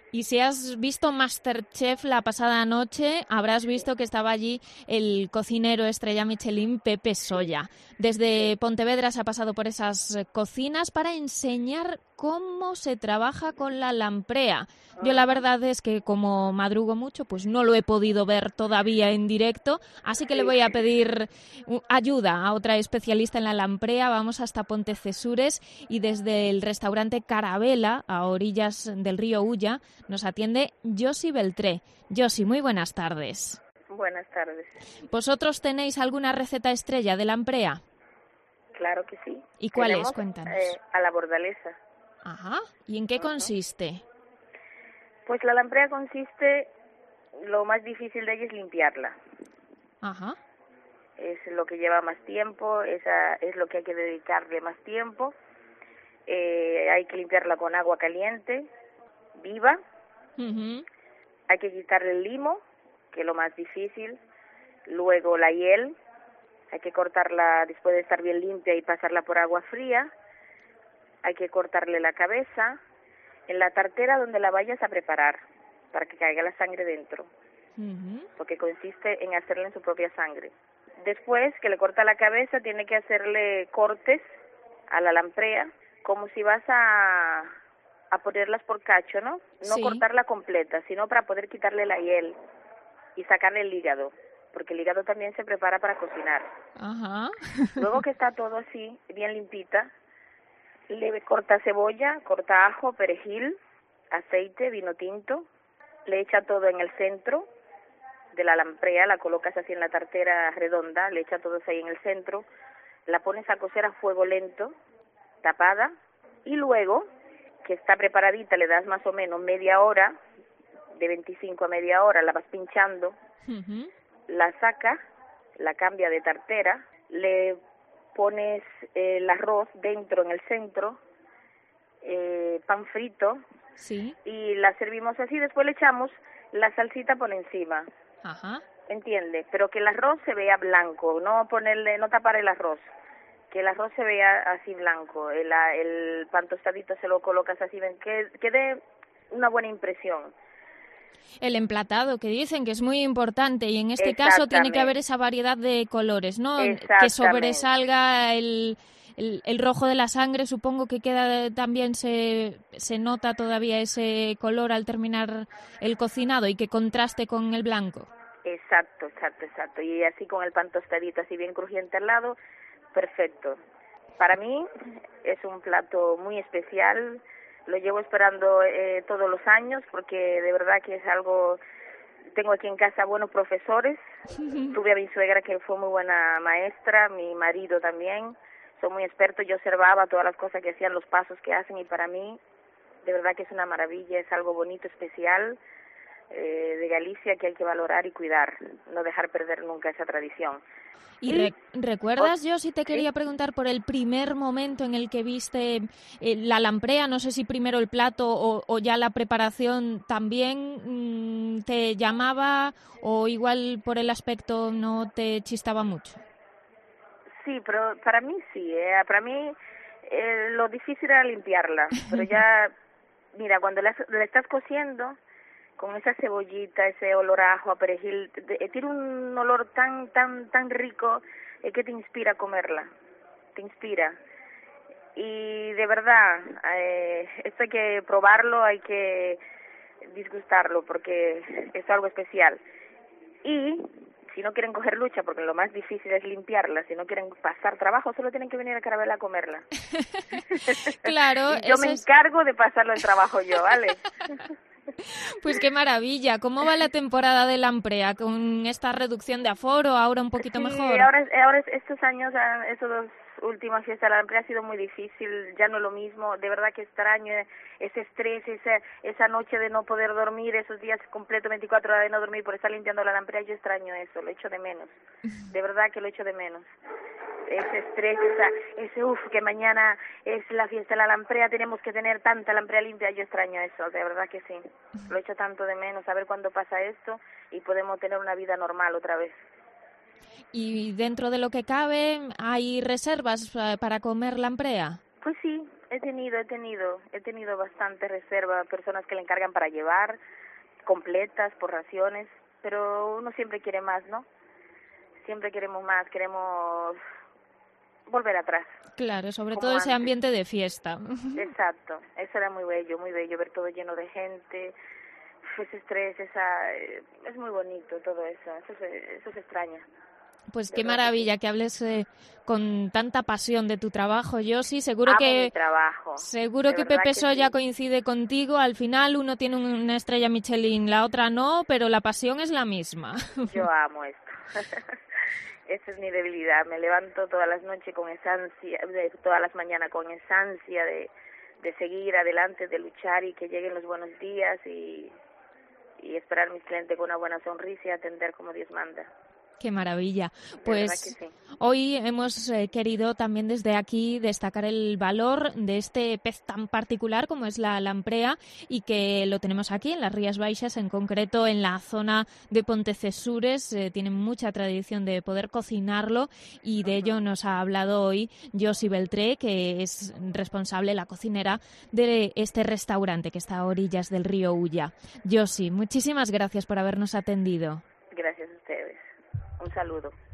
Y si has visto MasterChef la pasada noche, habrás visto que estaba allí el cocinero estrella Michelin Pepe Solla. Desde Pontevedra se ha pasado por esas cocinas para enseñar cómo se trabaja con la lamprea. Yo la verdad es que como madrugo mucho, pues no lo he podido ver todavía en directo, así que le voy a pedir ayuda a otra especialista en la lamprea. Vamos hasta Pontecesures y desde el restaurante Carabela, a orillas del río Ulla, nos atiende Josi Beltré. Josi, muy buenas tardes. Buenas tardes. ¿Vosotros tenéis alguna receta estrella de lamprea? Claro que sí. ¿Y cuál es? Cuéntanos. A la bordalesa. Ajá. ¿Y en qué consiste? Pues la lamprea consiste, lo más difícil de ella es limpiarla. Ajá. Es lo que lleva más tiempo, es lo que hay que dedicarle más tiempo. Hay que limpiarla con agua caliente, viva. Uh-huh. Hay que quitarle el limo, que es lo más difícil. Luego la hiel, hay que cortarla después de estar bien limpia y pasarla por agua fría. Hay que cortarle la cabeza en la tartera donde la vayas a preparar, para que caiga la sangre dentro, porque consiste en hacerla en su propia sangre. Después que le corta la cabeza, tiene que hacerle cortes a la lamprea, como si vas a ponerlas por cacho, ¿no? No Sí. cortarla completa, sino para poder quitarle la hiel y sacarle el hígado, porque el hígado también se prepara para cocinar. Ajá. Luego que está todo así, bien limpita, le corta cebolla, corta ajo, perejil, aceite, vino tinto, le echa todo en el centro de la lamprea, la colocas así en la tartera redonda, le echa todo eso ahí en el centro, la pones a cocer a fuego lento, tapada, y luego, que está preparadita, le das más o menos media hora, de 25 a media hora, la vas pinchando, la sacas, la cambia de tartera, le pones el arroz dentro en el centro, pan frito, sí, y la servimos así. Después le echamos la salsita por encima. Ajá. ¿Entiende? Pero que el arroz se vea blanco, no tapar el arroz, que el arroz se vea así blanco. El pan tostadito se lo colocas así, que dé una buena impresión. El emplatado, que dicen que es muy importante, y en este caso tiene que haber esa variedad de colores, ¿no? Que sobresalga el rojo de la sangre, supongo que queda también se nota todavía ese color al terminar el cocinado y que contraste con el blanco. Exacto. Y así con el pan tostadito, así bien crujiente al lado, perfecto. Para mí es un plato muy especial. Lo llevo esperando todos los años porque de verdad que es algo... Tengo aquí en casa buenos profesores. Tuve a mi suegra que fue muy buena maestra, mi marido también. Son muy expertos. Yo observaba todas las cosas que hacían, los pasos que hacen, y para mí de verdad que es una maravilla, es algo bonito, especial, de Galicia, que hay que valorar y cuidar, no dejar perder nunca esa tradición. ¿Y recuerdas, yo si te quería preguntar por el primer momento en el que viste la lamprea? No sé si primero el plato o ya la preparación también te llamaba, o igual por el aspecto no te chistaba mucho. Sí, pero para mí sí, para mí lo difícil era limpiarla, pero ya, mira, cuando la estás cociendo, con esa cebollita, ese olor a ajo, a perejil, tiene un olor tan rico que te inspira a comerla, te inspira. Y de verdad, esto hay que probarlo, hay que disgustarlo, porque es algo especial. Y si no quieren coger lucha, porque lo más difícil es limpiarla, si no quieren pasar trabajo, solo tienen que venir a Carabela a comerla. Claro. Yo me encargo de pasarlo el trabajo yo, ¿vale? Pues qué maravilla. ¿Cómo va la temporada de lamprea? ¿Con esta reducción de aforo ahora un poquito mejor? Sí, ahora estos años, estos dos últimas fiestas de la lamprea ha sido muy difícil, ya no es lo mismo. De verdad que extraño ese estrés, esa noche de no poder dormir, esos días completos, 24 horas de no dormir por estar limpiando la lamprea. Yo extraño eso, lo echo de menos. De verdad que lo echo de menos. Ese estrés, que mañana es la fiesta de la lamprea, tenemos que tener tanta lamprea limpia. Yo extraño eso, de verdad que sí. Lo echo tanto de menos, a ver cuándo pasa esto y podemos tener una vida normal otra vez. ¿Y dentro de lo que cabe hay reservas para comer lamprea? Pues sí, He tenido bastante reserva, personas que le encargan para llevar, completas, por raciones, pero uno siempre quiere más, ¿no? Siempre queremos más, queremos volver atrás. Claro, sobre como todo ese antes. ambiente de fiesta. Exacto, eso era muy bello, ver todo lleno de gente, ese estrés, es muy bonito todo eso se extraña. Pues De qué verdad que maravilla sí. que hables con tanta pasión de tu trabajo, Josi. Amo mi trabajo, Seguro de que verdad Pepe que Soya sí. coincide contigo. Al final uno tiene una estrella Michelin, la otra no, pero la pasión es la misma. Yo amo esto. Esa es mi debilidad. Me levanto todas las noches con esa ansia, todas las mañanas con esa ansia de seguir adelante, de luchar y que lleguen los buenos días y esperar a mis clientes con una buena sonrisa y atender como Dios manda. Qué maravilla. De verdad que Pues sí. hoy hemos querido también desde aquí destacar el valor de este pez tan particular como es la lamprea y que lo tenemos aquí en las Rías Baixas, en concreto en la zona de Pontecesures. Tienen mucha tradición de poder cocinarlo y de ello nos ha hablado hoy Josi Beltré, que es responsable, la cocinera de este restaurante que está a orillas del río Ulla. Josi, muchísimas gracias por habernos atendido. Gracias a ustedes. Un saludo.